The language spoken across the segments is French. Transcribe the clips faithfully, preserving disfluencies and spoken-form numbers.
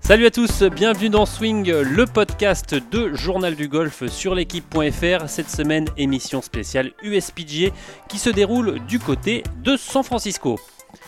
Salut à tous, bienvenue dans Swing, le podcast de Journal du Golf sur l'équipe point F R. Cette semaine, émission spéciale U S P G A qui se déroule du côté de San Francisco.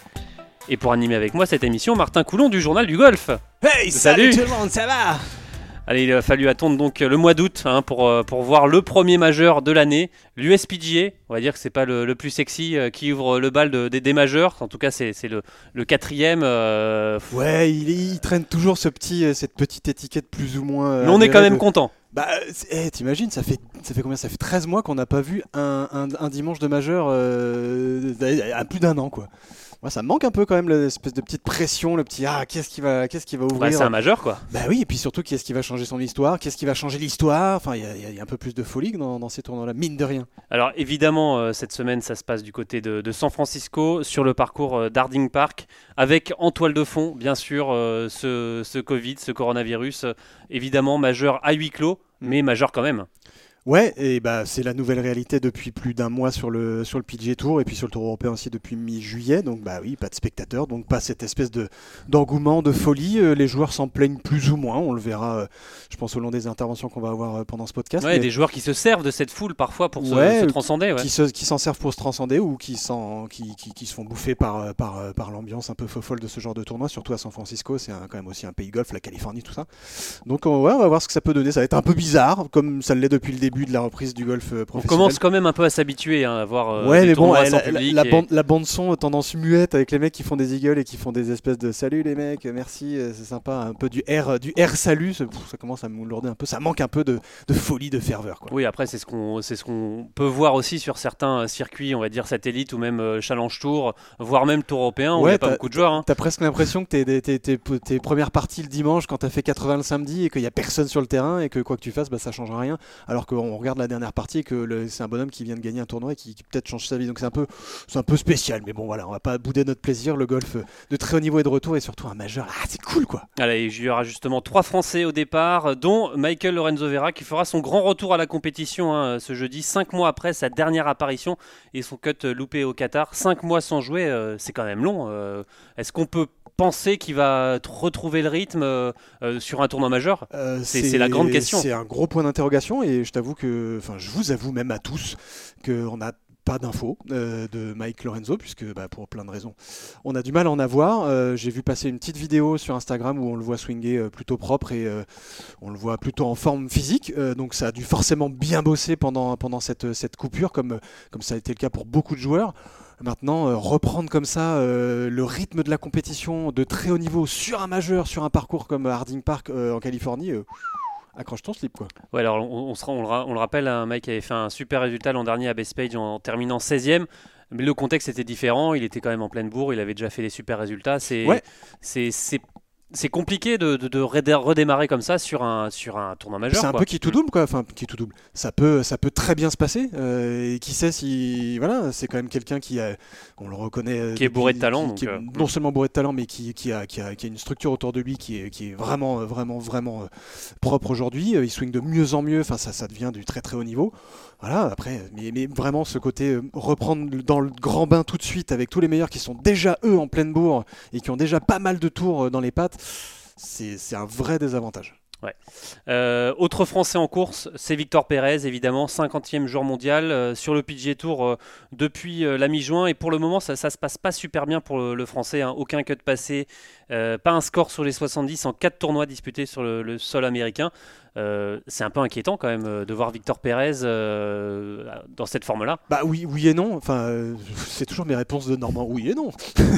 Et pour animer avec moi cette émission, Martin Coulon du Journal du Golf. Hey, salut, salut tout le monde, ça va? Allez, il a fallu attendre donc le mois d'août hein, pour, pour voir le premier majeur de l'année, l'U S P G A. On va dire que c'est pas le, le plus sexy euh, qui ouvre le bal de, des, des majeurs. En tout cas, c'est, c'est le, le quatrième. Euh... Ouais, il, il traîne toujours ce petit, cette petite étiquette plus ou moins. Euh, Mais on est quand même de... content. Bah, hey, t'imagines, ça fait, ça fait combien? Ça fait treize mois qu'on n'a pas vu un, un, un dimanche de majeur euh, à plus d'un an, quoi. Moi, ça me manque un peu quand même l'espèce de petite pression, le petit ah qu'est-ce qui va, qu'est-ce qui va ouvrir. Bah, c'est un majeur quoi. Bah oui, et puis surtout qu'est-ce qui va changer son histoire, qu'est-ce qui va changer l'histoire. Enfin, il y, y, y a un peu plus de folie dans, dans ces tournois-là, mine de rien. Alors évidemment, euh, cette semaine, ça se passe du côté de, de San Francisco, sur le parcours euh, d'Harding Park, avec en toile de fond, bien sûr, euh, ce, ce Covid, ce coronavirus, euh, évidemment majeur à huis clos, mais majeur quand même. Ouais, et bah c'est la nouvelle réalité depuis plus d'un mois sur le sur le P G A Tour et puis sur le Tour européen aussi depuis mi-juillet. Donc bah oui, pas de spectateurs, donc pas cette espèce de d'engouement, de folie. Euh, les joueurs s'en plaignent plus ou moins. On le verra, euh, je pense au long des interventions qu'on va avoir euh, pendant ce podcast. Ouais, mais... des joueurs qui se servent de cette foule parfois pour ouais, se, se transcender. Ouais. Qui, se, qui s'en servent pour se transcender ou qui, s'en, qui, qui, qui se font bouffer par par par l'ambiance un peu fofolle de ce genre de tournoi, surtout à San Francisco. C'est un, quand même aussi un pays de golf, la Californie, tout ça. Donc on, ouais, on va voir ce que ça peut donner. Ça va être un peu bizarre, comme ça l'est depuis le début de la reprise du golf professionnel. On commence quand même un peu à s'habituer hein, à voir euh, ouais, des mais bon, tournois la, sans la, public. La, et... bande, la bande son tendance muette avec les mecs qui font des eagles et qui font des espèces de salut les mecs, merci, c'est sympa, un peu du air, du air salut, ça, ça commence à me lourder un peu, ça manque un peu de, de folie, de ferveur. Quoi. Oui, après c'est ce qu'on c'est ce qu'on peut voir aussi sur certains circuits, on va dire satellites ou même euh, Challenge Tour, voire même Tour européen où il ouais, n'y a pas beaucoup de joueurs. Hein. T'as presque l'impression que t'es, t'es, t'es, t'es, t'es premières parties le dimanche quand t'as fait quatre-vingts le samedi et qu'il n'y a personne sur le terrain et que quoi que tu fasses, bah, ça change rien. Alors qu'on regarde la dernière partie et que le, c'est un bonhomme qui vient de gagner un tournoi et qui, qui peut-être change sa vie. Donc c'est un peu, c'est un peu spécial. Mais bon voilà, on va pas bouder notre plaisir. Le golf de très haut niveau est de retour et surtout un majeur. Ah c'est cool quoi. Allez, il y aura justement trois Français au départ, dont Michael Lorenzo Vera qui fera son grand retour à la compétition hein, ce jeudi, cinq mois après sa dernière apparition et son cut loupé au Qatar. Cinq mois sans jouer, euh, c'est quand même long. Euh, est-ce qu'on peut penser qu'il va retrouver le rythme euh, euh, sur un tournoi majeur euh, c'est, c'est, c'est la grande question. C'est un gros point d'interrogation et je t'avoue que, enfin, je vous avoue même à tous qu'on a pas d'infos euh, de Mike Lorenzo puisque bah, pour plein de raisons on a du mal à en avoir. Euh, j'ai vu passer une petite vidéo sur Instagram où on le voit swinger euh, plutôt propre et euh, on le voit plutôt en forme physique euh, donc ça a dû forcément bien bosser pendant, pendant cette, cette coupure comme, comme ça a été le cas pour beaucoup de joueurs. Maintenant, euh, reprendre comme ça euh, le rythme de la compétition de très haut niveau sur un majeur, sur un parcours comme Harding Park euh, en Californie, euh, accroche ton slip quoi. Ouais, alors on, on, sera, on, le, on le rappelle, un mec qui avait fait un super résultat l'an dernier à Bethpage en, en terminant seizième. Mais le contexte était différent, il était quand même en pleine bourre, il avait déjà fait des super résultats. C'est, ouais. c'est, c'est, c'est compliqué de, de, de redémarrer comme ça sur un, sur un tournoi majeur. C'est un quoi. peu qui tout double quoi, enfin qui tout double. Ça peut, ça peut très bien se passer. Euh, et qui sait si, voilà, c'est quand même quelqu'un qui a, on le reconnaît, qui depuis, est bourré de talent, qui, donc qui est euh... non seulement bourré de talent, mais qui, qui, a, qui, a, qui a une structure autour de lui qui est, qui est vraiment, vraiment, vraiment euh, propre aujourd'hui. Il swing de mieux en mieux. Enfin, ça, ça devient du très très haut niveau. Voilà. Après, mais, mais vraiment ce côté euh, reprendre dans le grand bain tout de suite avec tous les meilleurs qui sont déjà eux en pleine bourre et qui ont déjà pas mal de tours euh, dans les pattes. C'est, c'est un vrai désavantage. Ouais. Euh, autre Français en course, c'est Victor Pérez, évidemment, cinquantième jour mondial euh, sur le P G A Tour euh, depuis euh, la mi-juin. Et pour le moment, ça ne se passe pas super bien pour le, le Français. Hein. Aucun cut passé, euh, pas un score sur les soixante-dix en quatre tournois disputés sur le, le sol américain. Euh, c'est un peu inquiétant quand même euh, de voir Victor Pérez euh, dans cette forme-là. Bah oui, oui et non. Enfin, euh, c'est toujours mes réponses de Normand. Oui et non.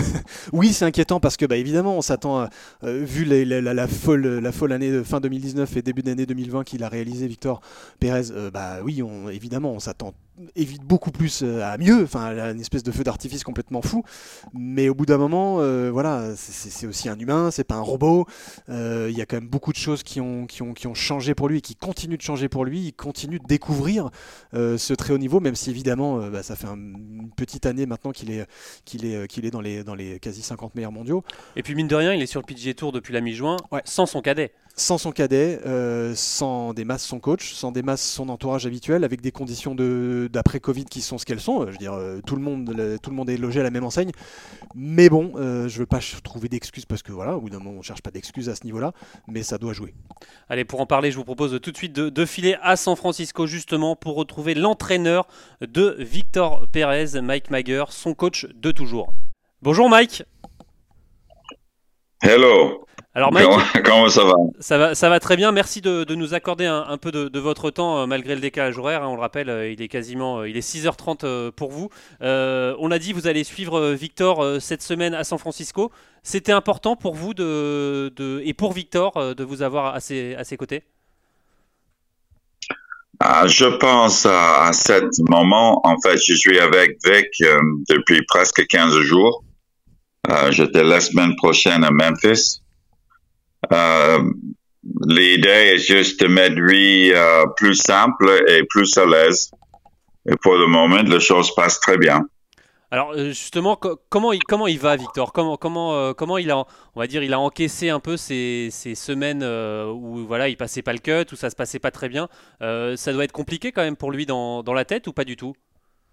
Oui, c'est inquiétant parce que bah évidemment, on s'attend, à, euh, vu les, la, la, la folle, la folle année de fin deux mille dix-neuf et début d'année deux mille vingt qu'il a réalisé Victor Pérez. Euh, bah oui, on, évidemment, on s'attend évite beaucoup plus à mieux, enfin à une espèce de feu d'artifice complètement fou, mais au bout d'un moment euh, voilà, c'est, c'est aussi un humain, c'est pas un robot, il euh, y a quand même beaucoup de choses qui ont, qui, ont, qui ont changé pour lui et qui continuent de changer pour lui, il continue de découvrir euh, ce très haut niveau, même si évidemment euh, bah, ça fait un, une petite année maintenant qu'il est, qu'il est, qu'il est dans, les, dans les quasi cinquante meilleurs mondiaux. Et puis mine de rien, il est sur le P G A Tour depuis la mi-juin, ouais. sans son cadet. sans son cadet, euh, sans Desmas son coach, sans Desmas son entourage habituel, avec des conditions de, d'après-Covid qui sont ce qu'elles sont. Je veux dire, euh, tout le monde, le, tout le monde est logé à la même enseigne. Mais bon, euh, je veux pas trouver d'excuses parce que voilà, au bout d'un moment, on cherche pas d'excuses à ce niveau-là, mais ça doit jouer. Allez, pour en parler, je vous propose tout de suite de, de filer à San Francisco justement pour retrouver l'entraîneur de Victor Pérez, Mike Mager, son coach de toujours. Bonjour Mike. Hello. Alors Mike, comment, comment ça va? Ça va, ça va très bien. Merci de, de nous accorder un, un peu de, de votre temps euh, malgré le décalage horaire. Hein, on le rappelle, euh, il est quasiment, euh, il est six heures trente euh, pour vous. Euh, on l'a dit, vous allez suivre euh, Victor euh, cette semaine à San Francisco. C'était important pour vous de, de, et pour Victor euh, de vous avoir à ses, à ses côtés? Ah, je pense à, à ce moment, en fait, je suis avec Vic euh, depuis presque quinze jours. Euh, j'étais la semaine prochaine à Memphis. Euh, l'idée est juste de mettre lui euh, plus simple et plus à l'aise. Et pour le moment, les choses passent très bien. Alors justement, co- comment il, comment il va, Victor? Comment, comment, euh, comment il a, on va dire, il a encaissé un peu ces, ces semaines euh, où voilà, il passait pas le cut, où ça se passait pas très bien. Euh, ça doit être compliqué quand même pour lui dans, dans la tête ou pas du tout?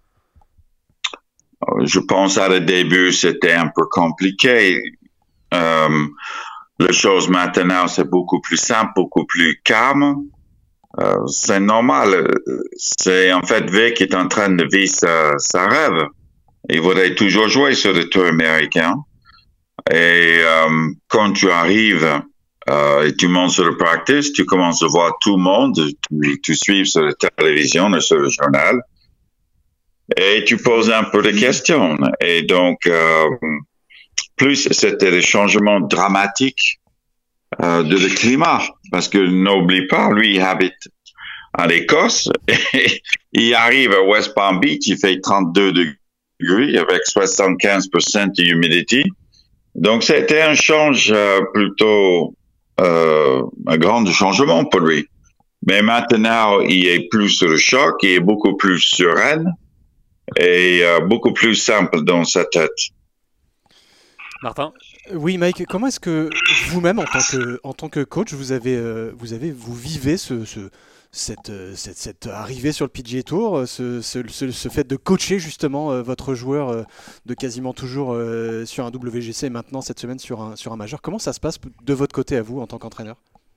Je pense à le début, c'était un peu compliqué. Euh, les choses maintenant, c'est beaucoup plus simple, beaucoup plus calme. Euh, c'est normal. C'est en fait Vic qui est en train de vivre sa, sa rêve. Il voudrait toujours jouer sur le tour américain. Et euh, quand tu arrives euh, et tu montes sur le practice, tu commences à voir tout le monde, tu, tu suis sur la télévision et sur le journal. Et tu poses un peu de questions. Et donc, euh, plus c'était des changements dramatiques euh, de le climat. Parce que n'oublie pas, lui, il habite en Écosse. Et il arrive à West Palm Beach, il fait trente-deux degrés avec soixante-quinze pour cent d'humidité. Donc, c'était un change euh, plutôt, euh, un grand changement pour lui. Mais maintenant, il est plus sur le choc, il est beaucoup plus serein et euh, beaucoup plus simple dans sa tête. Martin? Oui, Mike, comment est-ce que vous-même, en tant que, en tant que coach, vous avez, euh, vous avez, vous vivez ce, ce, cette, cette, cette arrivée sur le P G A Tour, ce, ce, ce, ce fait de coacher justement euh, votre joueur euh, de quasiment toujours euh, sur un W G C et maintenant cette semaine sur un, sur un majeur. Comment ça se passe de votre côté à vous en tant qu'entraîneur?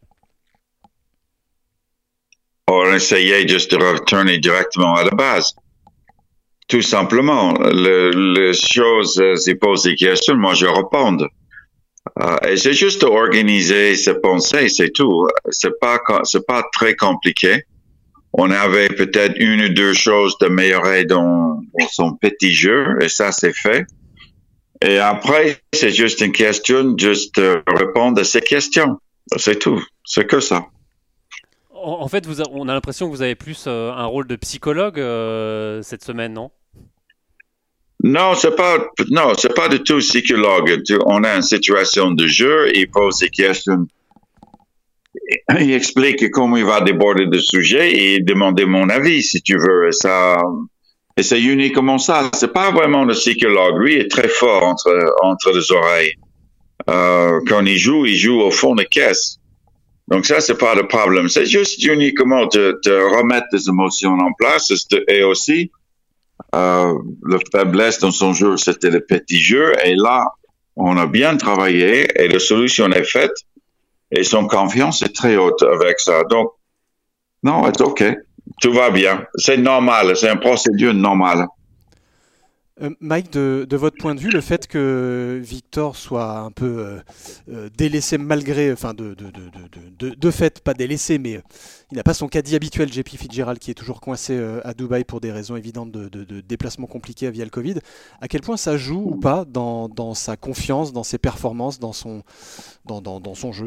On essayait juste de retourner directement à la base. Tout simplement, le, les choses, euh, s'ils posent des questions, moi je réponds. Euh, et c'est juste organiser ses pensées, c'est tout. C'est pas, c'est pas très compliqué. On avait peut-être une ou deux choses d'améliorer dans, dans son petit jeu, et ça c'est fait. Et après, c'est juste une question, juste euh, répondre à ces questions. C'est tout. C'est que ça. En, en fait, vous a, on a l'impression que vous avez plus euh, un rôle de psychologue euh, cette semaine, non? Non, c'est pas, non, c'est pas du tout psychologue. On a une situation de jeu, il pose des questions, il explique comment il va déborder le sujet et demander mon avis, si tu veux. Et ça, et c'est uniquement ça. C'est pas vraiment le psychologue. Lui est très fort entre, entre les oreilles. Euh, quand il joue, il joue au fond de caisse. Donc ça, c'est pas le problème. C'est juste uniquement de, de remettre les émotions en place et aussi, Euh, la faiblesse dans son jeu, c'était le petit jeu. Et là, on a bien travaillé et la solution est faite. Et son confiance est très haute avec ça. Donc, non, c'est OK. Tout va bien. C'est normal. C'est une procédure normale. Euh, Mike, de, de votre point de vue, le fait que Victor soit un peu euh, euh, délaissé malgré, enfin de, de, de, de, de, de fait, pas délaissé, mais euh, il n'a pas son caddie habituel, J P Fitzgerald, qui est toujours coincé euh, à Dubaï pour des raisons évidentes de, de, de déplacement compliqué via le Covid. À quel point ça joue ou pas dans, dans sa confiance, dans ses performances, dans son, dans, dans, dans son jeu?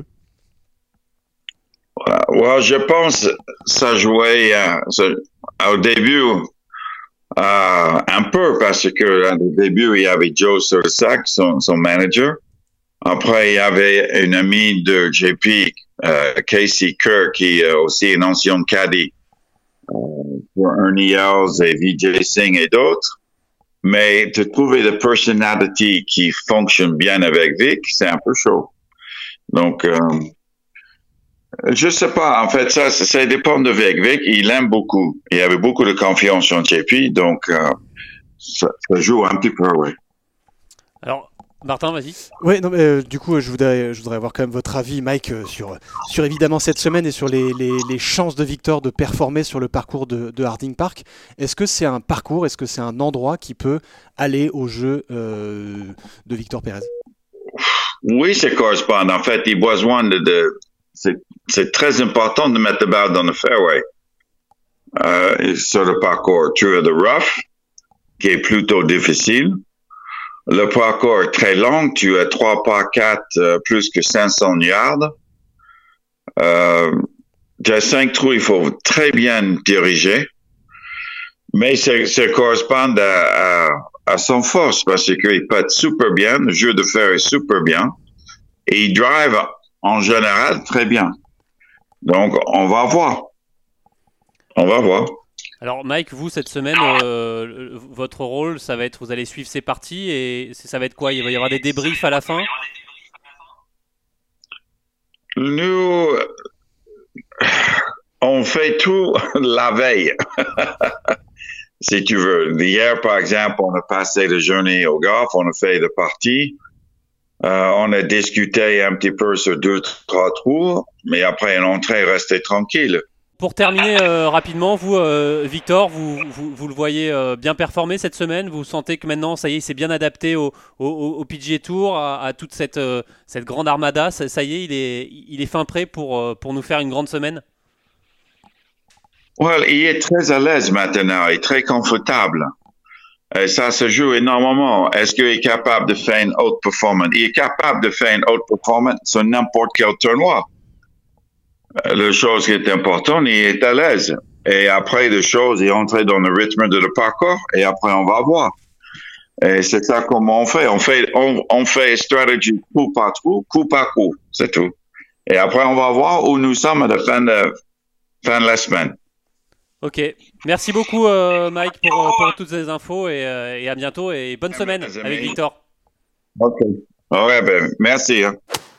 Ouais, je pense que ça jouait euh, au début. Euh, un peu parce que au début il y avait Joe Sursac, son, son manager. Après il y avait une amie de J P, euh, Casey Kerr, qui est aussi une ancienne caddie euh, pour Ernie Els et Vijay Singh et d'autres. Mais de trouver la personnalité qui fonctionne bien avec Vic, c'est un peu chaud. Donc euh, Je sais pas. En fait, ça, ça, ça dépend de Vic. Vic, il aime beaucoup. Il avait beaucoup de confiance en J P, donc euh, ça, ça joue un petit peu, oui. Alors, Martin, vas-y. Oui, non, mais euh, du coup, je voudrais, je voudrais avoir quand même votre avis, Mike, euh, sur, sur évidemment cette semaine et sur les, les, les chances de Victor de performer sur le parcours de, de Harding Park. Est-ce que c'est un parcours, est-ce que c'est un endroit qui peut aller au jeu euh, de Victor Pérez? Oui, ça correspond. En fait, il a besoin de, de c'est, c'est très important de mettre la balle dans le fairway. Euh, sur le parcours, tu as le rough, qui est plutôt difficile. Le parcours est très long, tu as trois par quatre, euh, plus que cinq cents yards. Euh, tu as cinq trous, il faut très bien diriger. Mais ça, ça correspond à, à, à son force, parce qu'il pète super bien, le jeu de fer est super bien, et il drive en général très bien. Donc, on va voir. On va voir. Alors Mike, vous cette semaine, euh, votre rôle, ça va être, vous allez suivre ces parties et ça va être quoi? Il va y avoir des débriefs à la fin? Nous, on fait tout la veille, si tu veux. Hier, par exemple, on a passé la journée au golf, on a fait des parties, euh, on a discuté un petit peu sur deux, trois trous, mais après l'entrée, rester tranquille. Pour terminer euh, rapidement, vous, euh, Victor, vous, vous, vous le voyez euh, bien performer cette semaine. Vous sentez que maintenant, ça y est, il s'est bien adapté au, au, au P G A Tour, à, à toute cette, euh, cette grande armada. Ça, ça y est, il est, il est fin prêt pour, euh, pour nous faire une grande semaine? Well, il est très à l'aise maintenant, il est très confortable. Et ça se joue énormément. Est-ce qu'il est capable de faire une haute performance? Il est capable de faire une haute performance sur n'importe quel tournoi. La chose qui est importante, il est à l'aise. Et après, les choses, il est entré dans le rythme de le parcours et après, on va voir. Et c'est ça comment on fait. On fait, on, on fait stratégie coup par coup, coup par coup. C'est tout. Et après, on va voir où nous sommes à la fin de, fin de la semaine. Ok. Merci beaucoup, euh, Mike, pour, pour toutes ces infos et, euh, et à bientôt et bonne semaine avec Victor. Ok. Ouais, ben, merci. Hein.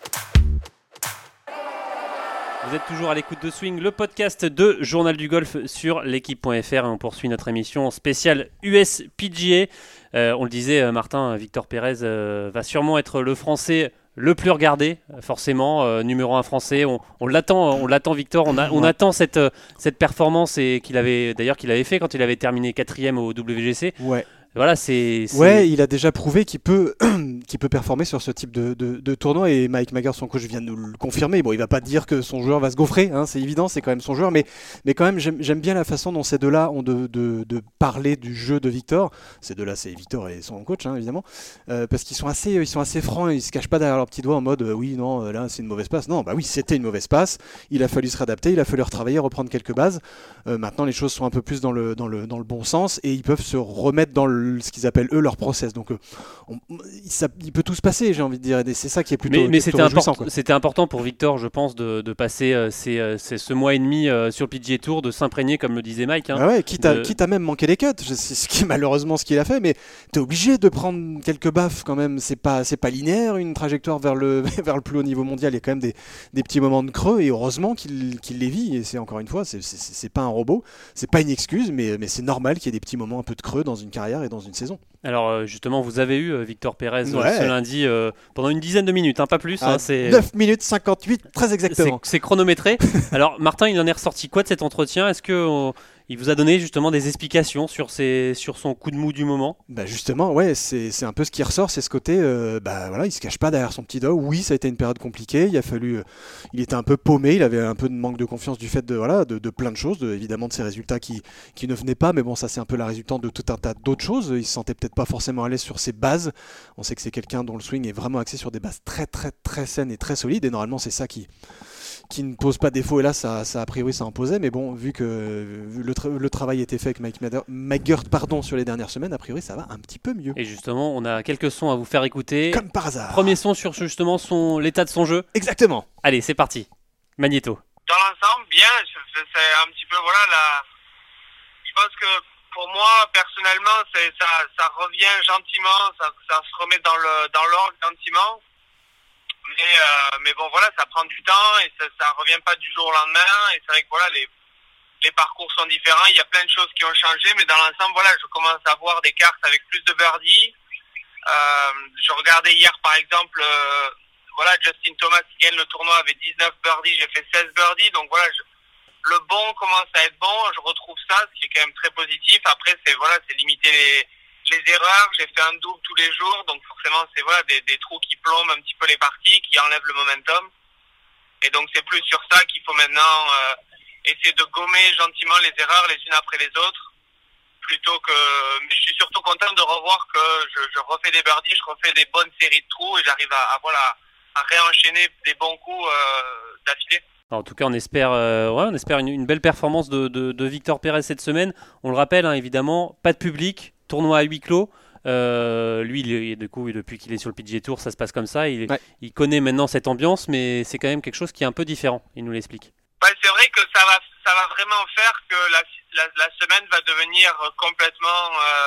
Vous êtes toujours à l'écoute de Swing, le podcast de Journal du Golf sur l'équipe point F R et on poursuit notre émission spéciale U S P G A. Euh, on le disait, Martin, Victor Pérez euh, va sûrement être le Français le plus regardé, forcément, euh, numéro un français. On, on l'attend, on l'attend, Victor. On, a, on attend cette, cette performance et qu'il avait, d'ailleurs, qu'il avait fait quand il avait terminé quatrième au W G C. Ouais. Voilà, c'est, c'est... Ouais, il a déjà prouvé qu'il peut, qu'il peut performer sur ce type de, de, de tournoi et Mike Maguire, son coach, vient de nous le confirmer. Bon, il va pas dire que son joueur va se gaufrer, hein, c'est évident, c'est quand même son joueur, mais, mais quand même, j'aime, j'aime bien la façon dont ces deux-là ont de, de, de parler du jeu de Victor. Ces deux-là, c'est Victor et son coach, hein, évidemment, euh, parce qu'ils sont assez, ils sont assez francs, ils se cachent pas derrière leurs petits doigts en mode euh, oui, non, euh, là, c'est une mauvaise passe. Non, bah oui, c'était une mauvaise passe. Il a fallu se réadapter, il a fallu retravailler, reprendre quelques bases. Euh, maintenant, les choses sont un peu plus dans le, dans le, dans le bon sens et ils peuvent se remettre dans le, ce qu'ils appellent eux leur process. Donc, euh, on, ça, il peut tout se passer, j'ai envie de dire. Et c'est ça qui est plutôt. Mais, mais plutôt c'était, réjouissant, import- quoi. c'était important pour Victor, je pense, de, de passer euh, ces, euh, ces, ce mois et demi euh, sur le P G A Tour, de s'imprégner, comme le disait Mike. Hein, ah ouais, quitte, à, de... quitte à même manquer les cuts. C'est ce qui, malheureusement ce qu'il a fait, mais t'es obligé de prendre quelques baffes quand même. C'est pas, c'est pas linéaire une trajectoire vers le, vers le plus haut niveau mondial. Il y a quand même des, des petits moments de creux et heureusement qu'il, qu'il les vit. Et c'est encore une fois, c'est, c'est, c'est pas un robot, c'est pas une excuse, mais, mais c'est normal qu'il y ait des petits moments un peu de creux dans une carrière et dans une saison. Alors justement, vous avez eu Victor Pérez ouais. ce lundi euh, pendant une dizaine de minutes, hein, pas plus. Ah, hein, c'est... neuf minutes cinquante-huit, très exactement. C'est, c'est chronométré. Alors Martin, il en est ressorti quoi de cet entretien? Est-ce que on... il vous a donné justement des explications sur, ses... sur son coup de mou du moment? Bah justement, ouais, c'est, c'est un peu ce qui ressort, c'est ce côté, euh, bah voilà, il se cache pas derrière son petit doigt. Oui, ça a été une période compliquée, il a fallu, euh, il était un peu paumé, il avait un peu de manque de confiance du fait de voilà, de, de plein de choses, de, évidemment de ses résultats qui, qui ne venaient pas, mais bon, ça c'est un peu la résultante de tout un tas d'autres choses. Il se sentait peut-être pas forcément à l'aise sur ses bases. On sait que c'est quelqu'un dont le swing est vraiment axé sur des bases très très très saines et très solides, et normalement c'est ça qui qui ne pose pas défaut, et là ça, ça a priori ça en posait, mais bon, vu que vu le, tra- le travail était fait avec Mike Maguire pardon, sur les dernières semaines, a priori ça va un petit peu mieux. Et justement, on a quelques sons à vous faire écouter. Comme par hasard. Premier son sur justement son, l'état de son jeu. Exactement. Allez, c'est parti. Magnéto. Dans l'ensemble, bien, c'est un petit peu, voilà, la... je pense que pour moi, personnellement, c'est, ça, ça revient gentiment, ça, ça se remet dans, le, dans l'ordre gentiment. Mais, euh, mais bon, voilà, ça prend du temps et ça, ça revient pas du jour au lendemain. Et c'est vrai que voilà, les, les parcours sont différents. Il y a plein de choses qui ont changé, mais dans l'ensemble, voilà, je commence à voir des cartes avec plus de birdies. Euh, je regardais hier, par exemple, euh, voilà, Justin Thomas qui gagne le tournoi avec dix-neuf birdies, j'ai fait seize birdies. Donc voilà, je, le bon commence à être bon. Je retrouve ça, ce qui est quand même très positif. Après, c'est voilà, c'est limiter les les erreurs, j'ai fait un double tous les jours, donc forcément c'est voilà des, des trous qui plombent un petit peu les parties, qui enlèvent le momentum. Et donc c'est plus sur ça qu'il faut maintenant euh, essayer de gommer gentiment les erreurs les unes après les autres, plutôt que. Mais je suis surtout content de revoir que je, je refais des birdies, je refais des bonnes séries de trous et j'arrive à, à voilà à réenchaîner des bons coups euh, d'affilée. En tout cas, on espère, euh, ouais, on espère une, une belle performance de, de, de Victor Pérez cette semaine. On le rappelle, hein, évidemment, pas de public, tournoi à huis clos. Euh, lui, il, du coup, depuis qu'il est sur le P G A Tour, ça se passe comme ça. Il, ouais. il connaît maintenant cette ambiance, mais c'est quand même quelque chose qui est un peu différent. Il nous l'explique. Ouais, c'est vrai que ça va, ça va vraiment faire que la, la, la semaine va devenir complètement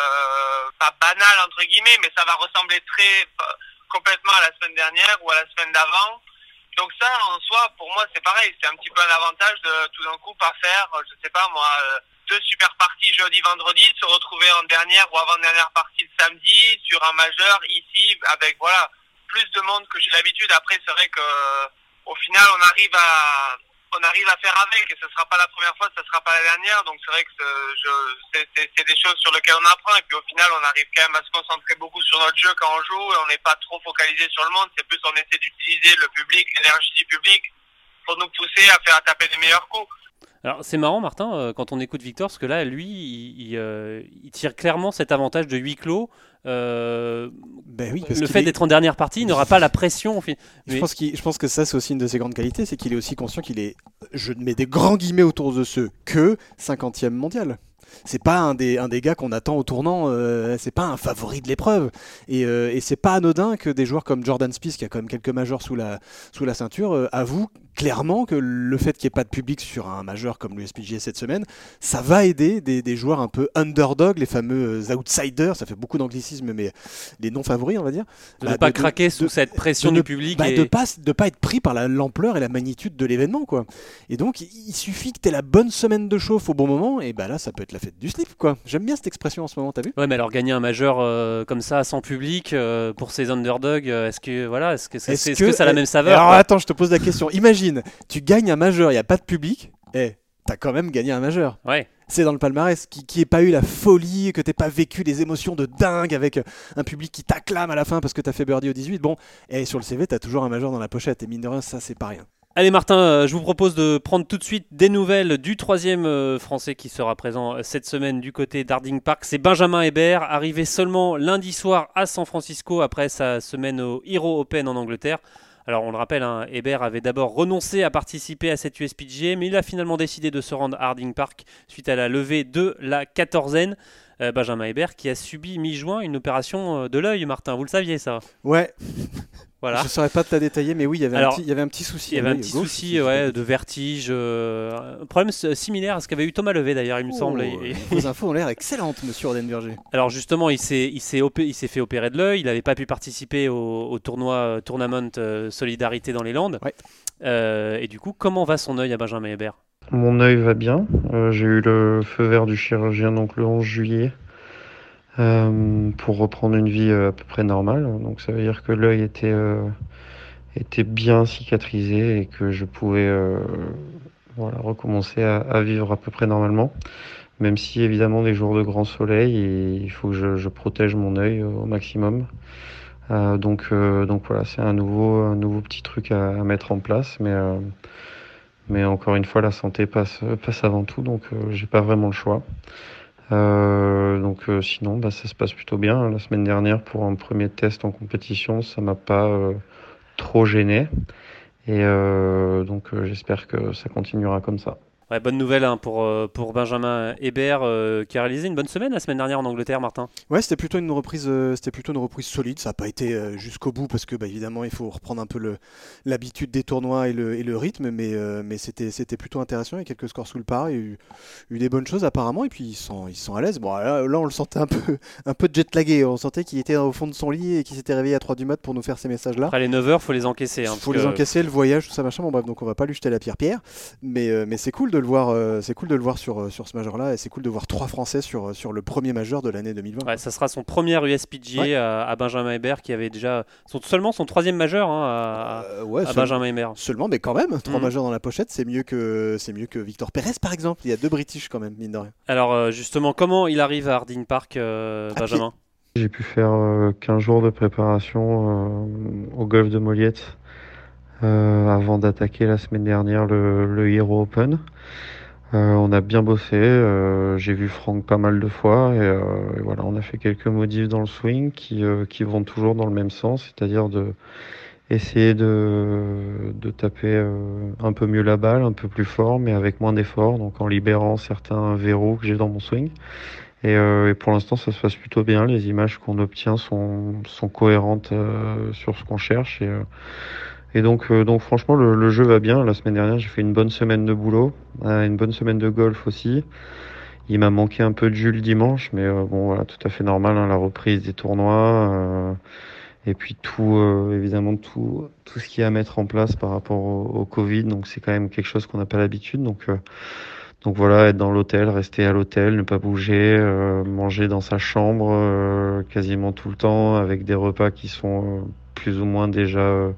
euh, pas banale entre guillemets, mais ça va ressembler très complètement à la semaine dernière ou à la semaine d'avant. Donc ça, en soi, pour moi, c'est pareil. C'est un petit peu un avantage de tout d'un coup pas faire, je sais pas moi, deux super parties jeudi, vendredi, se retrouver en dernière ou avant-dernière partie le samedi sur un majeur ici avec voilà plus de monde que j'ai l'habitude. Après, c'est vrai que au final, on arrive à on arrive à faire avec et ce sera pas la première fois, ce sera pas la dernière. Donc c'est vrai que je, c'est, c'est, c'est des choses sur lesquelles on apprend et puis au final, on arrive quand même à se concentrer beaucoup sur notre jeu quand on joue et on n'est pas trop focalisé sur le monde. C'est plus on essaie d'utiliser le public, l'énergie du public pour nous pousser à faire taper des meilleurs coups. Alors c'est marrant Martin, euh, quand on écoute Victor, parce que là lui il, il, euh, il tire clairement cet avantage de huis clos. Euh, ben oui, parce le fait est... d'être en dernière partie, il n'aura pas la pression. Mais... Je, pense qu'il, je pense que ça c'est aussi une de ses grandes qualités, c'est qu'il est aussi conscient qu'il est, je mets des grands guillemets autour de ce que cinquantième mondial. C'est pas un des, un des gars qu'on attend au tournant, euh, c'est pas un favori de l'épreuve. Et, euh, et c'est pas anodin que des joueurs comme Jordan Spieth, qui a quand même quelques majors sous la, sous la ceinture, euh, avouent clairement que le fait qu'il n'y ait pas de public sur un majeur comme l'U S P G A cette semaine, ça va aider des, des joueurs un peu underdog, les fameux outsiders, ça fait beaucoup d'anglicisme, mais les non-favoris, on va dire. De ne bah, pas de, craquer de, sous de, cette pression de, du public. Bah, et... De ne pas, de pas être pris par la, l'ampleur et la magnitude de l'événement, quoi. Et donc, il suffit que tu aies la bonne semaine de chauffe au bon moment, et bah là, ça peut être la fête du slip, quoi. J'aime bien cette expression en ce moment, t'as vu ? Ouais, mais alors gagner un majeur euh, comme ça, sans public, euh, pour ces underdogs, euh, est-ce que, voilà, est-ce que, c'est, est-ce, est-ce que, que ça a la même saveur ? Alors quoi attends, je te pose la question. Imagine, tu gagnes un majeur, il n'y a pas de public, et eh, t'as quand même gagné un majeur. Ouais. C'est dans le palmarès, qui qui ait pas eu la folie, que t'aies pas vécu les émotions de dingue avec un public qui t'acclame à la fin parce que t'as fait birdie au dix-huit. Bon, et sur le C V, t'as toujours un majeur dans la pochette, et mine de rien, ça c'est pas rien. Allez Martin, euh, je vous propose de prendre tout de suite des nouvelles du troisième euh, Français qui sera présent euh, cette semaine du côté d'Harding Park. C'est Benjamin Hébert, arrivé seulement lundi soir à San Francisco après sa semaine au Hero Open en Angleterre. Alors on le rappelle, hein, Hébert avait d'abord renoncé à participer à cette U S P G A, mais il a finalement décidé de se rendre à Harding Park suite à la levée de la quatorzaine. Euh, Benjamin Hébert qui a subi mi-juin une opération de l'œil, Martin, vous le saviez ça ? Ouais. Voilà. Je ne saurais pas te la détailler, mais oui, il y avait, Alors, un, petit, il y avait un petit souci. Il y avait oui, un petit gauche, souci ouais, de vertige. Euh, un problème similaire à ce qu'avait eu Thomas Levé d'ailleurs, il me oh, semble. Vos infos ont l'air excellentes, monsieur Rodenberger. Alors justement, il s'est, il, s'est opé- il s'est fait opérer de l'œil. Il n'avait pas pu participer au, au tournoi Tournament euh, Solidarité dans les Landes. Ouais. Euh, et du coup, comment va son œil à Benjamin Hébert ? Mon œil va bien. Euh, j'ai eu le feu vert du chirurgien donc le onze juillet. Euh, pour reprendre une vie euh, à peu près normale. Donc ça veut dire que l'œil était, euh, était bien cicatrisé et que je pouvais euh, voilà, recommencer à, à vivre à peu près normalement. Même si évidemment des jours de grand soleil, et il faut que je, je protège mon œil au maximum. Euh, donc, euh, donc voilà, c'est un nouveau, un nouveau petit truc à, à mettre en place. Mais, euh, mais encore une fois, la santé passe, passe avant tout, donc euh, j'ai pas vraiment le choix. Euh, donc euh, sinon bah, ça se passe plutôt bien. La semaine dernière pour un premier test en compétition ça m'a pas euh, trop gêné et euh, donc euh, j'espère que ça continuera comme ça. Ouais, bonne nouvelle hein, pour, euh, pour Benjamin Hébert euh, qui a réalisé une bonne semaine la semaine dernière en Angleterre, Martin. Ouais, c'était plutôt une reprise, euh, c'était plutôt une reprise solide. Ça n'a pas été euh, jusqu'au bout parce que, bah, évidemment, il faut reprendre un peu le, l'habitude des tournois et le, et le rythme, mais, euh, mais c'était, c'était plutôt intéressant. Il y a quelques scores sous le par, il y a eu, eu des bonnes choses apparemment, et puis ils sont, ils sont à l'aise. Bon, là, là, on le sentait un peu, un peu jet-lagué. On sentait qu'il était au fond de son lit et qu'il s'était réveillé à trois du mat pour nous faire ces messages-là. Après les neuf heures, il faut les encaisser. Il hein, faut que... les encaisser, le voyage, tout ça, machin. Bon, bref, donc on va pas lui jeter la pierre pierre, mais, euh, mais c'est cool de le voir, euh, c'est cool de le voir sur, sur ce major-là, et c'est cool de voir trois Français sur, sur le premier major de l'année deux mille vingt. Ouais, ça sera son premier U S P G A ouais. à, à Benjamin Hébert qui avait déjà son, seulement son troisième majeur hein, à, euh, ouais, à Benjamin Hébert. Seulement, mais quand même, trois mmh. majeurs dans la pochette, c'est mieux que c'est mieux que Victor Pérez par exemple. Il y a deux British quand même, mine de rien. Alors euh, justement, comment il arrive à Harding Park, euh, Benjamin ? J'ai pu faire euh, quinze jours de préparation euh, au golf de Moliette euh, avant d'attaquer la semaine dernière le, le Hero Open. Euh, on a bien bossé, euh, j'ai vu Franck pas mal de fois et, euh, et voilà, on a fait quelques modifs dans le swing qui, euh, qui vont toujours dans le même sens, c'est-à-dire de essayer de, de taper euh, un peu mieux la balle, un peu plus fort, mais avec moins d'efforts, donc en libérant certains verrous que j'ai dans mon swing. Et, euh, et pour l'instant, ça se passe plutôt bien. Les images qu'on obtient sont, sont cohérentes euh, sur ce qu'on cherche. Et, euh, et donc, euh, donc franchement, le, le jeu va bien. La semaine dernière, j'ai fait une bonne semaine de boulot, euh, une bonne semaine de golf aussi. Il m'a manqué un peu de jus le dimanche, mais euh, bon, voilà, tout à fait normal, hein, la reprise des tournois. Euh, et puis tout, euh, évidemment, tout, tout ce qu'il y a à mettre en place par rapport au, au Covid. Donc, c'est quand même quelque chose qu'on n'a pas l'habitude. Donc, euh, Donc voilà, être dans l'hôtel, rester à l'hôtel, ne pas bouger, euh, manger dans sa chambre euh, quasiment tout le temps avec des repas qui sont euh, plus ou moins déjà euh,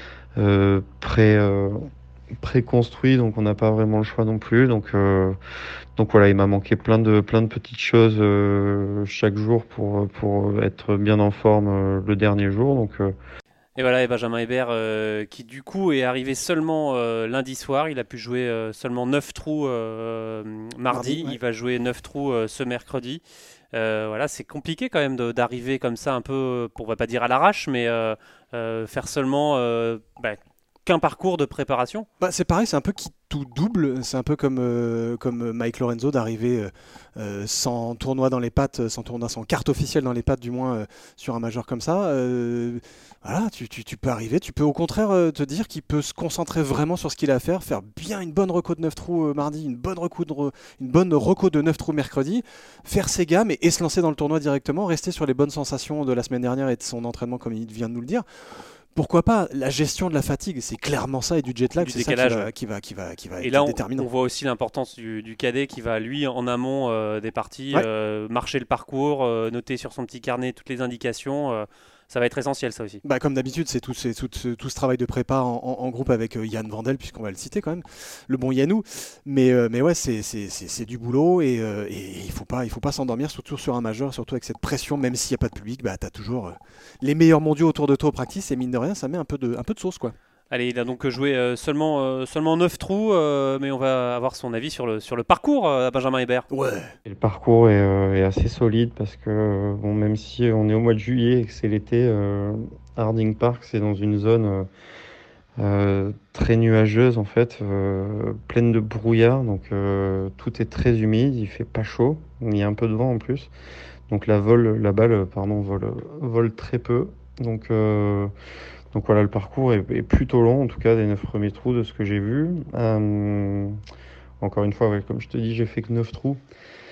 euh, pré, euh, préconstruits, donc on n'a pas vraiment le choix non plus. Donc, euh, donc voilà, il m'a manqué plein de, plein de petites choses euh, chaque jour pour, pour être bien en forme euh, le dernier jour. Donc, euh, Et voilà, et Benjamin Hébert euh, qui du coup est arrivé seulement euh, lundi soir. Il a pu jouer euh, seulement neuf trous euh, mardi. mardi ouais. Il va jouer neuf trous euh, ce mercredi. Euh, voilà, c'est compliqué quand même de, d'arriver comme ça un peu, pour, on va pas dire à l'arrache, mais euh, euh, faire seulement euh, bah, qu'un parcours de préparation. Bah, c'est pareil, c'est un peu qui tout double. C'est un peu comme, euh, comme Mike Lorenzo d'arriver euh, euh, sans tournoi dans les pattes, sans tournoi, sans carte officielle dans les pattes du moins euh, sur un major comme ça. Euh, voilà, tu, tu, tu peux arriver, tu peux au contraire euh, te dire qu'il peut se concentrer vraiment sur ce qu'il a à faire, faire bien une bonne reco de neuf trous euh, mardi, une bonne reco de, une bonne reco de neuf trous mercredi, faire ses gammes et, et se lancer dans le tournoi directement, rester sur les bonnes sensations de la semaine dernière et de son entraînement comme il vient de nous le dire. Pourquoi pas, la gestion de la fatigue, c'est clairement ça, et du jet lag, du c'est décalage, ça qui va, qui va, qui va, qui va et être là, on, déterminant. Et là, on voit aussi l'importance du, du cadet qui va, lui, en amont euh, des parties, ouais. euh, marcher le parcours, euh, noter sur son petit carnet toutes les indications. Euh, ça va être essentiel, ça aussi. Bah, comme d'habitude, c'est tout, c'est tout, tout, tout ce travail de prépa en, en, en groupe avec euh, Yann Vandel, puisqu'on va le citer quand même, le bon Yannou. Mais, euh, mais ouais, c'est, c'est, c'est, c'est du boulot, et, euh, et il ne faut pas, il faut pas s'endormir, surtout sur un major, surtout avec cette pression, même s'il n'y a pas de public, bah, tu as toujours euh, les meilleurs mondiaux autour de toi au practice, et mine de rien, ça met un peu de, un peu de sauce, quoi. Allez, il a donc joué euh, seulement, euh, seulement neuf trous, euh, mais on va avoir son avis sur le, sur le parcours euh, à Benjamin Hébert. Ouais. Et le parcours est, euh, est assez solide parce que bon, même si on est au mois de juillet et que c'est l'été, euh, Harding Park, c'est dans une zone euh, euh, très nuageuse en fait, euh, pleine de brouillard, donc euh, tout est très humide, il fait pas chaud, il y a un peu de vent en plus, donc la, vol, la balle pardon, vole, vole très peu. Donc... Euh, Donc voilà, le parcours est, est plutôt long, en tout cas des neuf premiers trous de ce que j'ai vu. Euh, encore une fois, ouais, comme je te dis, j'ai fait que neuf trous.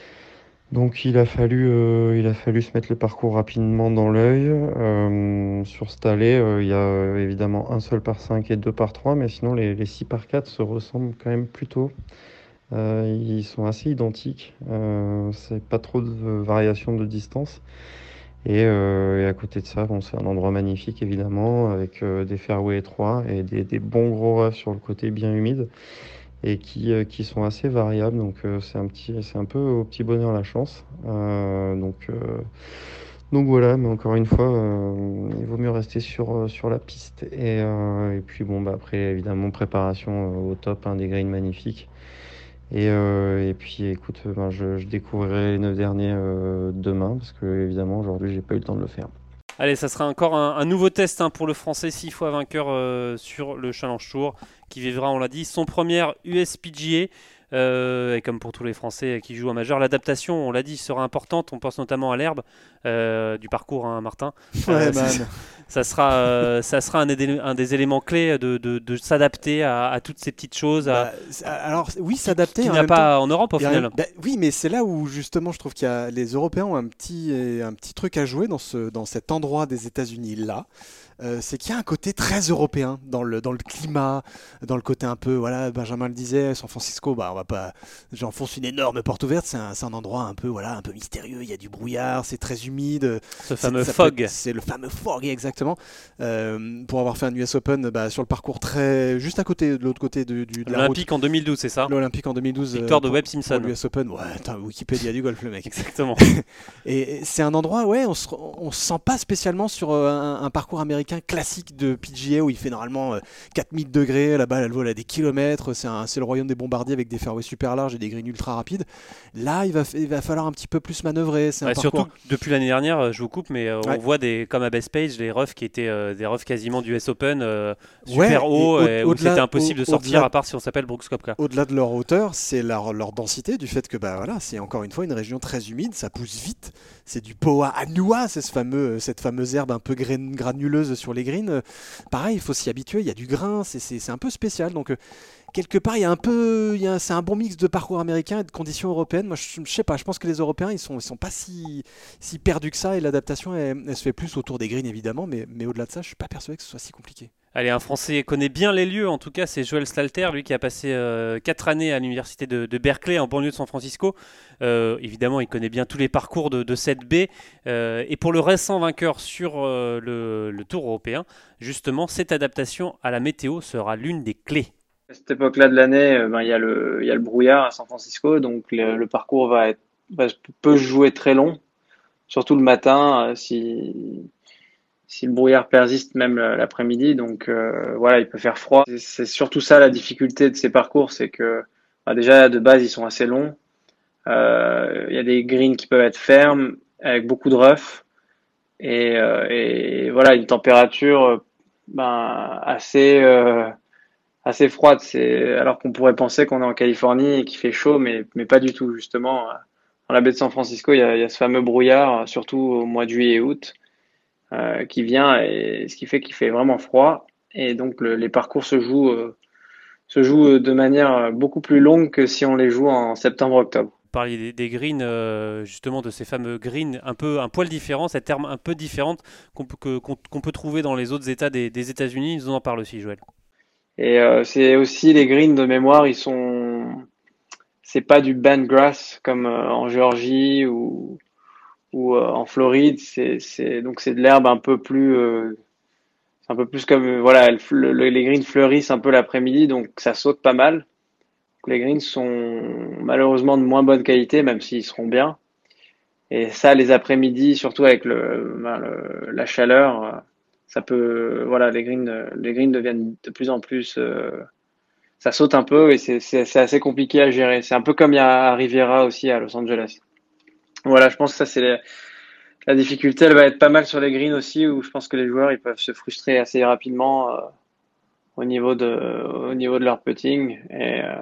Donc il a fallu, euh, il a fallu se mettre le parcours rapidement dans l'œil. Euh, sur cette allée, euh, il y a euh, évidemment un seul par cinq et deux par trois, mais sinon les, les six par quatre se ressemblent quand même plutôt. Euh, ils sont assez identiques. Euh, c'est pas trop de variation de distance. Et, euh, et à côté de ça, bon, c'est un endroit magnifique évidemment, avec euh, des fairways étroits et des, des bons gros rough sur le côté bien humide et qui, euh, qui sont assez variables. Donc euh, c'est un petit, c'est un peu au petit bonheur la chance. Euh, donc, euh, donc voilà, mais encore une fois, euh, il vaut mieux rester sur, sur la piste. Et, euh, et puis bon, bah, après évidemment préparation euh, au top, hein, des greens magnifiques. Et, euh, et puis écoute, ben, je, je découvrirai les neuf derniers euh, demain parce que évidemment aujourd'hui j'ai pas eu le temps de le faire. Allez, ça sera encore un, un nouveau test hein, pour le Français six fois vainqueur euh, sur le Challenge Tour qui vivra, on l'a dit, son premier U S P G A. Euh, et comme pour tous les Français qui jouent en majeur, l'adaptation, on l'a dit, sera importante. On pense notamment à l'herbe euh, du parcours, hein, Martin. Ouais, Euh, man. ça, ça sera, euh, ça sera un des, un des éléments clés de, de, de s'adapter à, à toutes ces petites choses à, Bah, c'est- alors oui, s'adapter. qu'il en n'y a même temps, pas en Europe au il y a final. un- bah, oui, mais c'est là où justement je trouve qu'il y a les Européens ont un petit un petit truc à jouer dans ce dans cet endroit des États-Unis là. Euh, c'est qu'il y a un côté très européen dans le, dans le climat, dans le côté un peu, voilà, Benjamin le disait, San Francisco, bah, on va pas, j'enfonce une énorme porte ouverte, c'est un, c'est un endroit un peu, voilà, un peu mystérieux, il y a du brouillard, c'est très humide. Ce fameux ça fog. peut être- C'est le fameux fog, exactement. Euh, pour avoir fait un U S Open, bah, sur le parcours très, juste à côté, de l'autre côté de, du, de la route. L'Olympique en deux mille douze, c'est ça? L'Olympique en deux mille douze. Victoire euh, de pour- Webb Simpson. pour l'U S Open, ouais, attends, Wikipédia du golf, le mec. Exactement. Et c'est un endroit, ouais, on se, on se sent pas spécialement sur euh, un, un parcours américain classique de P G A où il fait normalement euh, quatre mille degrés, la balle elle vole à des kilomètres, c'est, un, c'est le royaume des bombardiers avec des fairways super larges et des greens ultra rapides. Là, il va, f- il va falloir un petit peu plus manœuvrer. C'est un Ouais, parcours... surtout que depuis l'année dernière, euh, je vous coupe, mais euh, Ouais. on voit des, comme à Bethpage, les roughs qui étaient euh, des roughs quasiment du U S Open euh, Ouais, super et hauts, au- et où au-delà- c'était impossible au- de sortir au-delà- à part si on s'appelle Brooks Koepka. Au-delà de leur hauteur, c'est leur, leur densité, du fait que bah, voilà, c'est encore une fois une région très humide, ça pousse vite. C'est du Poa annua, c'est ce fameux, cette fameuse herbe un peu grain- granuleuse sur les greens. Euh, Pareil, il faut s'y habituer, il y a du grain, c'est, c'est, c'est un peu spécial. Donc, euh, quelque part, il y a un peu, il y a, c'est un bon mix de parcours américain et de conditions européennes. Moi, je, je sais pas, je pense que les Européens, ils sont, ils sont pas si, si perdus que ça et l'adaptation, elle, elle se fait plus autour des greens évidemment, mais, mais au-delà de ça, je suis pas persuadé que ce soit si compliqué. Allez, un Français connaît bien les lieux, en tout cas, c'est Joël Stalter, lui qui a passé quatre années à l'université de, de Berkeley, en banlieue de San Francisco. Euh, évidemment, il connaît bien tous les parcours de, de cette baie. Euh, et pour le récent vainqueur sur euh, le, le Tour européen, justement, cette adaptation à la météo sera l'une des clés. À cette époque-là de l'année, euh, ben, il y a le, il y a le brouillard à San Francisco, donc le, le parcours va être, va, peut jouer très long, surtout le matin, euh, si, si le brouillard persiste même l'après-midi. Donc euh, voilà, il peut faire froid. C'est, c'est surtout ça la difficulté de ces parcours, c'est que ben, déjà de base ils sont assez longs. Euh, il y a des greens qui peuvent être fermes avec beaucoup de rough et, euh, et voilà une température ben assez euh, assez froide. C'est alors qu'on pourrait penser qu'on est en Californie et qu'il fait chaud, mais mais pas du tout. Justement, dans la baie de San Francisco, il y a, il y a ce fameux brouillard, surtout au mois de juillet et août, euh, qui vient et ce qui fait qu'il fait vraiment froid. Et donc le, les parcours se jouent euh, se jouent de manière beaucoup plus longue que si on les joue en septembre-octobre. Vous parliez des, des greens, euh, justement de ces fameux greens un peu un poil différents, cette terme un peu différente qu'on peut, que, qu'on, qu'on peut trouver dans les autres États des, des États-Unis. Ils nous en parlent aussi, Joël. Et euh, c'est aussi les greens de mémoire, ils sont, c'est pas du band grass comme euh, en Géorgie ou ou euh, en Floride. C'est c'est donc c'est de l'herbe un peu plus, euh, c'est un peu plus comme euh, voilà, elle, le, les greens fleurissent un peu l'après-midi, donc ça saute pas mal. Les greens sont malheureusement de moins bonne qualité, même s'ils seront bien. Et ça, les après-midi, surtout avec le, ben, le la chaleur, ça peut, voilà, les greens, les greens deviennent de plus en plus, euh, ça saute un peu et c'est, c'est, c'est assez compliqué à gérer. C'est un peu comme il y a à Riviera aussi à Los Angeles. Voilà, je pense que ça c'est les, la difficulté. Elle va être pas mal sur les greens aussi, où je pense que les joueurs ils peuvent se frustrer assez rapidement euh, au niveau de, au niveau de leur putting et euh,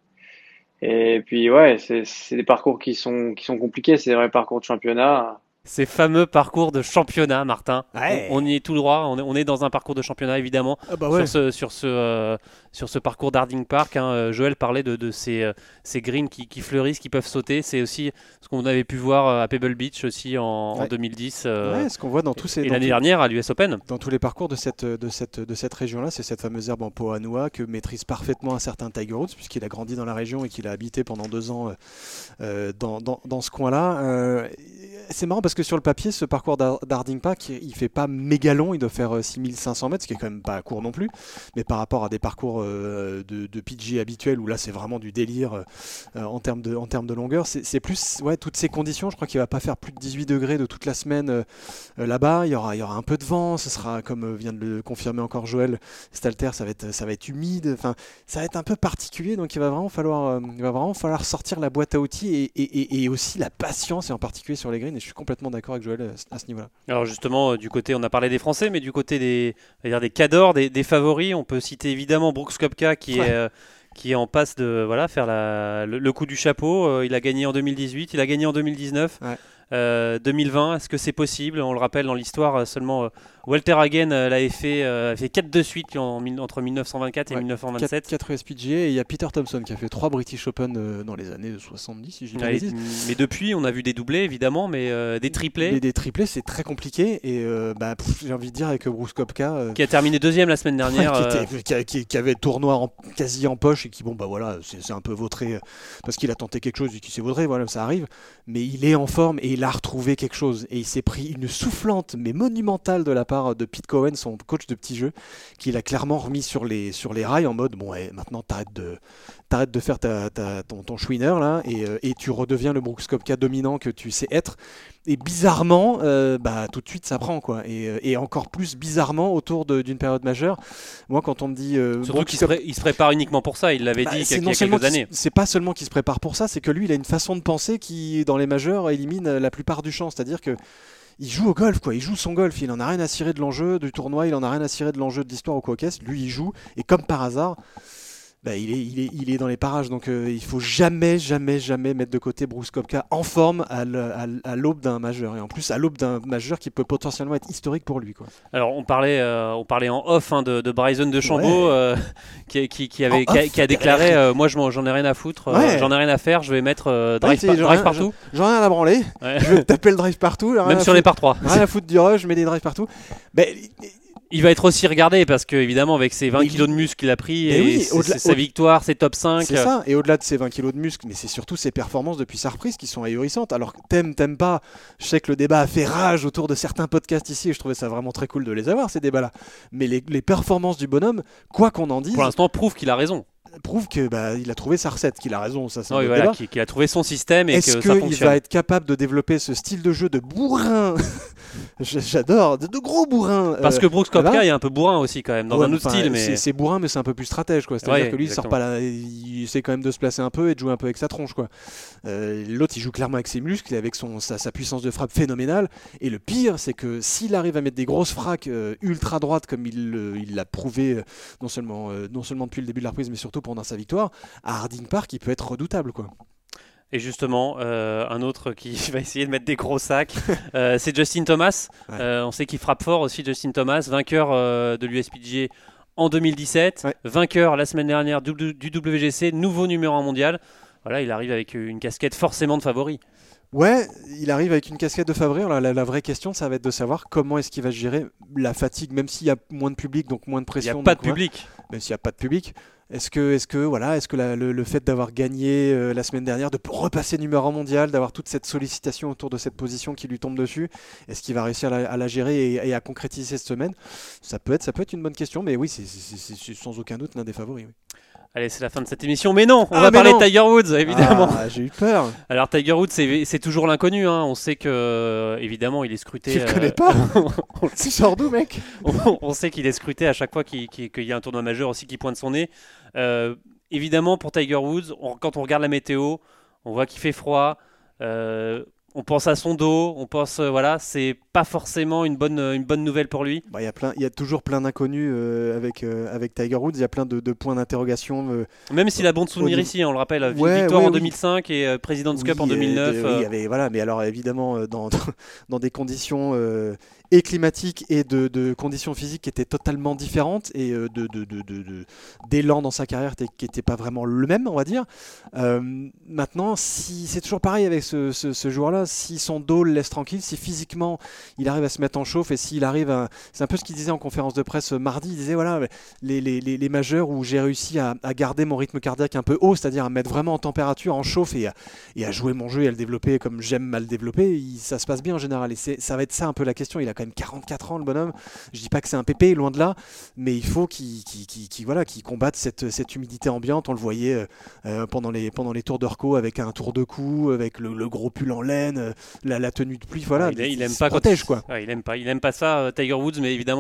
et puis ouais, c'est, c'est des parcours qui sont qui sont compliqués. C'est des vrais parcours de championnat. Ces fameux parcours de championnat, Martin. Ouais. On, on y est tout droit. On est, on est dans un parcours de championnat, évidemment. Ah bah ouais. Sur ce, sur ce, euh, sur ce parcours d'Harding Park, hein, euh, Joël parlait de, de ces, euh, ces greens qui, qui fleurissent, qui peuvent sauter. C'est aussi ce qu'on avait pu voir euh, à Pebble Beach aussi en, en Ouais. deux mille dix. euh, Ouais, ce qu'on voit dans tous ces et dans l'année tous- dernière à l'U S Open. dans tous les parcours de cette, de cette, de cette région-là, c'est cette fameuse herbe en Poa-Annua que maîtrise parfaitement un certain Tiger Woods, puisqu'il a grandi dans la région et qu'il a habité pendant deux ans euh, euh, dans, dans, dans ce coin-là. Euh, c'est marrant parce que sur le papier, ce parcours d'Ar- d'Harding Park, il fait pas méga long, il doit faire euh, six mille cinq cents mètres, ce qui est quand même pas court non plus, mais par rapport à des parcours euh, de, de P G habituels où là c'est vraiment du délire euh, en termes de, en termes de longueur, c'est, c'est plus ouais, toutes ces conditions. Je crois qu'il va pas faire plus de dix-huit degrés de toute la semaine euh, euh, là-bas. Il y aura, il y aura un peu de vent, ce sera comme euh, vient de le confirmer encore Joël Stalter, ça va être, ça va être humide, enfin ça va être un peu particulier, donc il va vraiment falloir, euh, il va vraiment falloir sortir la boîte à outils et, et, et, et aussi la patience, et en particulier sur les greens. Et je suis complètement d'accord avec Joël euh, à ce niveau-là. Alors justement, euh, du côté, on a parlé des Français, mais du côté des, on va dire des cadors, des, des favoris, on peut citer évidemment Brooks Koepka qui Ouais. est, euh, qui est en passe de voilà, faire la, le, le coup du chapeau. Euh, il a gagné en deux mille dix-huit, il a gagné en deux mille dix-neuf. Ouais. Euh, deux mille vingt, est-ce que c'est possible? On le rappelle dans l'histoire, seulement euh, Walter Hagen euh, l'avait fait, euh, fait quatre de suite en, entre mille neuf cent vingt-quatre et Ouais, mille neuf cent vingt-sept. quatre U S P G A et il y a Peter Thompson qui a fait trois British Open euh, dans les années soixante-dix, si je dis pas de Ouais, bêtises. mais depuis, on a vu des doublés évidemment, mais euh, des triplés. Mais des triplés, c'est très compliqué et euh, bah, pff, j'ai envie de dire avec Bruce Koepka. Euh, Qui a terminé deuxième la semaine dernière. Ouais, euh, qui, était, qui, a- qui- qui avait le tournoi en- quasi en poche et qui, bon, bah voilà, c'est c'est un peu vautré euh, parce qu'il a tenté quelque chose et qu'il s'est vautré, voilà, ça arrive. Mais il est en forme et il a retrouvé quelque chose. Et il s'est pris une soufflante, mais monumentale de la part de Pete Cohen, son coach de petit jeu, qu'il a clairement remis sur les, sur les rails en mode, bon, ouais, maintenant t'arrêtes de, t'arrêtes de faire ta, ta- ton, ton chouineur là et, euh, et tu redeviens le Brooks Koepka dominant que tu sais être. Et bizarrement, euh, bah, tout de suite ça prend quoi. Et, euh, et encore plus bizarrement autour de- d'une période majeure. Moi, quand on me dit. Euh, Surtout Brooks qu'il se, pré- il se prépare uniquement pour ça, il l'avait bah, dit c'est il y a, non il y a seulement quelques qu'il années. se- c'est pas seulement qu'il se prépare pour ça, c'est que lui, il a une façon de penser qui, dans les majeurs, élimine la plupart du champ. C'est-à-dire que il joue au golf, quoi. Il joue son golf. Il en a rien à cirer de l'enjeu du tournoi. Il en a rien à cirer de l'enjeu de l'histoire au Caucase. Lui, il joue et comme par hasard. Bah, il, est, il, est, il est dans les parages, donc euh, il faut jamais, jamais, jamais mettre de côté Brooks Koepka en forme à l'- à l- à l'aube d'un majeur. Et en plus, à l'aube d'un majeur qui peut potentiellement être historique pour lui. Quoi. Alors on parlait, euh, on parlait en off hein, de, de Bryson de Chambaud Ouais. euh, qui, qui, qui, avait, En qui, a, off, qui a déclaré derrière. euh, moi je m'en- j'en ai rien à foutre, euh, Ouais. j'en ai rien à faire, je vais mettre euh, drive, Ouais, pa- c'est- j'en drive ai- partout. J'en ai rien à branler. Ouais. Je vais taper le drive partout. rien Même à sur les foutre- par trois. Rien à foutre du rush, je mets des drives partout. Ben, Il va être aussi regardé parce que évidemment avec ses vingt Mais kilos il- de muscles qu'il a pris Mais et oui, c'est- au-delà- c'est sa au- victoire, ses top cinq. c'est ça, et au-delà de ses vingt kilos de muscles, mais c'est surtout ses performances depuis sa reprise qui sont ahurissantes. Alors t'aimes, t'aimes pas, je sais que le débat a fait rage autour de certains podcasts ici et je trouvais ça vraiment très cool de les avoir ces débats-là. Mais les, les performances du bonhomme, quoi qu'on en dise, Pour l'instant prouve qu'il a raison. prouvent que bah, il a trouvé sa recette, qu'il a raison, ça c'est un Oui, autre voilà, débat. qu'il qu'il a trouvé son système et Est-ce que ça qu'il fonctionne. va être capable de développer ce style de jeu de bourrin J- J'adore, de, de gros bourrins. Parce euh, que Brooks Koepka là-bas. est un peu bourrin aussi quand même, dans Ouais, un autre enfin, style. Mais c'est, c'est bourrin, mais c'est un peu plus stratège, quoi. C'est-à-dire Ouais, que lui, il sort exactement. pas là, il essaie quand même de se placer un peu et de jouer un peu avec sa tronche, quoi. Euh, l'autre, il joue clairement avec ses muscles et avec son, sa, sa puissance de frappe phénoménale. Et le pire, c'est que s'il arrive à mettre des grosses fraques euh, ultra droites, comme il, le- il l'a prouvé euh, non seulement, euh, non seulement depuis le début de la reprise, mais surtout pendant sa victoire, à Harding Park, il peut être redoutable, quoi. Et justement, euh, un autre qui va essayer de mettre des gros sacs, euh, c'est Justin Thomas. Ouais. Euh, on sait qu'il frappe fort aussi, Justin Thomas, vainqueur euh, de l'U S P G A en deux mille dix-sept, Ouais. vainqueur la semaine dernière du, du W G C, nouveau numéro un mondial. Voilà, il arrive avec une casquette forcément de favori. Ouais, il arrive avec une casquette de favori. Alors, la, la vraie question, ça va être de savoir comment est-ce qu'il va gérer la fatigue, même s'il y a moins de public, donc moins de Il n'y pression. a pas de donc, voilà. public. Même s'il n'y a pas de public. Est-ce que, est-ce que, voilà, est-ce que la- le, le fait d'avoir gagné euh, la semaine dernière, de repasser numéro un mondial, d'avoir toute cette sollicitation autour de cette position qui lui tombe dessus, est-ce qu'il va réussir à la, à la gérer et, et à concrétiser cette semaine? Ça peut être, ça peut être une bonne question, mais oui, c'est, c'est- c'est- c'est sans aucun doute l'un des favoris. Oui. Allez, c'est la fin de cette émission. Mais non, on Ah, va mais parler non. de Tiger Woods, évidemment. Ah, j'ai eu peur. Alors Tiger Woods, c'est, c'est toujours l'inconnu. Hein. On sait que, euh, évidemment, il est scruté. Tu le euh, connais pas Tu sors d'où, mec? on, on sait qu'il est scruté à chaque fois qu'il, qu'il- qu'il y a un tournoi majeur aussi qui pointe son nez. Euh, évidemment, pour Tiger Woods, on- quand on regarde la météo, on voit qu'il fait froid. euh, on pense à son dos. On pense, euh, voilà, c'est pas forcément une bonne, une bonne nouvelle pour lui. Bah, il y a plein, il y a toujours plein d'inconnus euh, avec, euh, avec Tiger Woods. Il y a plein de, de points d'interrogation. euh, Même s'il a bon de souvenir Au ici, on le rappelle, Ouais, victoire ouais, en oui. deux mille cinq et euh, President's Cup en Oui, deux mille neuf. et de- euh, oui, il y avait- voilà, mais alors évidemment euh, dans, dans, dans des conditions euh, et climatiques et de, de conditions physiques qui étaient totalement différentes et euh, de, de, de, de- de- d'élan dans sa carrière t- qui n'était pas vraiment le même, on va dire. Euh, maintenant, si c'est toujours pareil avec ce, ce, ce joueur-là, si son dos le laisse tranquille, si physiquement il arrive à se mettre en chauffe et s'il arrive à... C'est un peu ce qu'il disait en conférence de presse euh, mardi, il disait voilà, les, les, les, les majeurs où j'ai réussi à, à garder mon rythme cardiaque un peu haut, c'est-à-dire à me mettre vraiment en température, en chauffe et à, et à jouer mon jeu et à le développer comme j'aime mal le développer, il- ça se passe bien en général. Et c'est, ça va être ça un peu la question. Il a quand même quarante-quatre ans, le bonhomme. Je dis pas que c'est un pépé, loin de là, mais il faut qu'il, qu'il, qu'il- qu'il- voilà, qu'il combatte cette, cette humidité ambiante. On le voyait euh, euh, pendant, les, pendant les tours de Rco avec un tour de cou, avec le, le gros pull en laine, euh, la, la tenue de pluie. Voilà, il, il aime se pas quand protège, il, quoi. ouais, il aime pas, il aime pas ça, euh, Tiger Woods, mais évidemment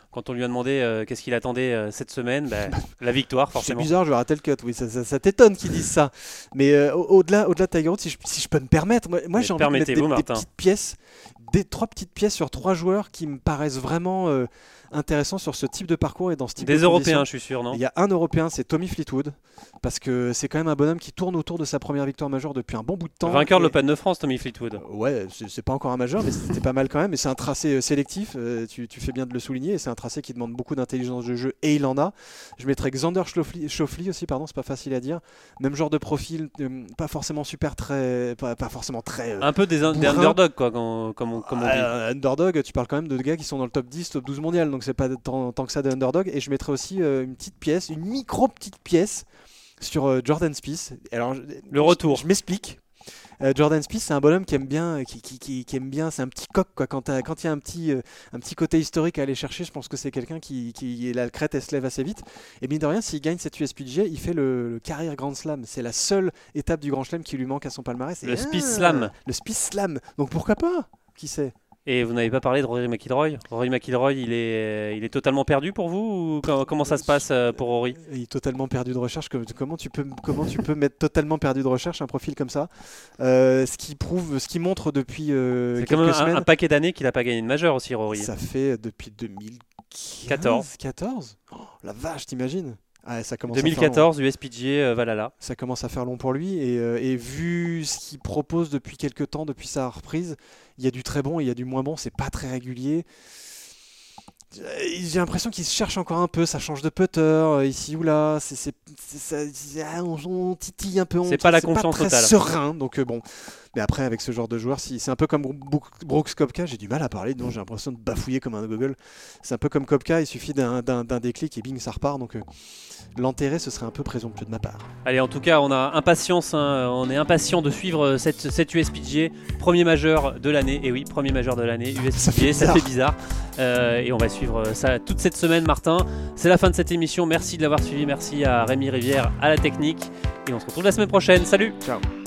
quand on lui a demandé euh, qu'est-ce qu'il attendait euh, cette semaine, bah, la victoire forcément. C'est bizarre, je vais rater le cut. Oui, ça, ça, ça t'étonne qu'ils disent ça. Mais euh, au-delà, au-delà de Tiger Woods, si je, si je peux me permettre, moi, moi j'ai envie de mettre des, des petites pièces, des trois petites pièces sur trois joueurs qui me paraissent vraiment euh, intéressants sur ce type de parcours et dans ce type des de Européens, conditions. je suis sûr, non ? Il y a un Européen, c'est Tommy Fleetwood, parce que c'est quand même un bonhomme qui tourne autour de sa première victoire majeure depuis un bon bout de temps. Vainqueur et... de l'Open de France, Tommy Fleetwood. Euh, ouais, c'est, c'est pas encore un majeur, mais c'était pas mal quand même. Et c'est un tracé euh, sélectif, euh, tu, tu fais bien de le souligner, et c'est un tracé qui demande beaucoup d'intelligence de jeu, et il en a. Je mettrais Xander Schauffele aussi, pardon, c'est pas facile à dire. Même genre de profil, euh, pas forcément super très, pas, pas forcément très. Euh, un peu des, un, des underdogs, quoi, comme, comme, on, comme on dit. Euh, underdog, tu parles quand même de gars qui sont dans le top dix, top douze mondial, donc c'est pas tant, tant que ça des underdogs. Et je mettrais aussi euh, une petite pièce, une micro petite pièce sur euh, Jordan Spieth. Alors, je, le retour. Je, je m'explique. Euh, Jordan Spieth, c'est un bonhomme qui aime bien, qui, qui, qui, qui aime bien, c'est un petit coq quoi. Quand il y a un petit, euh, un petit côté historique à aller chercher, je pense que c'est quelqu'un qui, qui la crête, elle se lève assez vite. Et mine de rien, s'il gagne cette U S P G A, il fait le, le Career Grand Slam. C'est la seule étape du Grand Slam qui lui manque à son palmarès. Le et, Spieth ah, Slam. Le Spieth Slam. Donc pourquoi pas ? Qui sait ? Et vous n'avez pas parlé de Rory McIlroy. Rory McIlroy, il est, il est totalement perdu pour vous ou comment, comment ça se passe pour Rory ? Il est totalement perdu de recherche. Comment tu peux, comment tu peux mettre totalement perdu de recherche un profil comme ça ? euh, Ce qui prouve, ce qui montre depuis euh, c'est quelques quand même semaines. Un, un paquet d'années qu'il n'a pas gagné de majeur aussi, Rory. Ça fait depuis deux mille quatorze. quatorze oh, la vache, t'imagines ? Ah, ça commence deux mille quatorze, U S P G A, euh, Valhalla. Ça commence à faire long pour lui et, euh, et vu ce qu'il propose depuis quelques temps, depuis sa reprise, il y a du très bon et il y a du moins bon, c'est pas très régulier. J'ai l'impression qu'il se cherche encore un peu, ça change de putter euh, ici ou là, c'est, c'est, c'est, c'est, on, on titille un peu, on, c'est pas la c'est confiance pas très totale. Serein, donc euh, bon. Mais après, avec ce genre de joueur, si, c'est un peu comme Brooks Koepka, j'ai du mal à parler, donc j'ai l'impression de bafouiller comme un gogol. C'est un peu comme Koepka, il suffit d'un, d'un, d'un déclic et bing, ça repart. Donc euh, l'enterrer, ce serait un peu présomptueux de ma part. Allez, en tout cas, on a impatience, hein, on est impatient de suivre cette, cette U S P G A, premier majeur de l'année. Et oui, premier majeur de l'année, U S P G A, ça fait bizarre. Ça fait bizarre. Euh, et on va suivre ça toute cette semaine, Martin. C'est la fin de cette émission. Merci de l'avoir suivi. Merci à Rémi Rivière à la technique. Et on se retrouve la semaine prochaine. Salut. Ciao.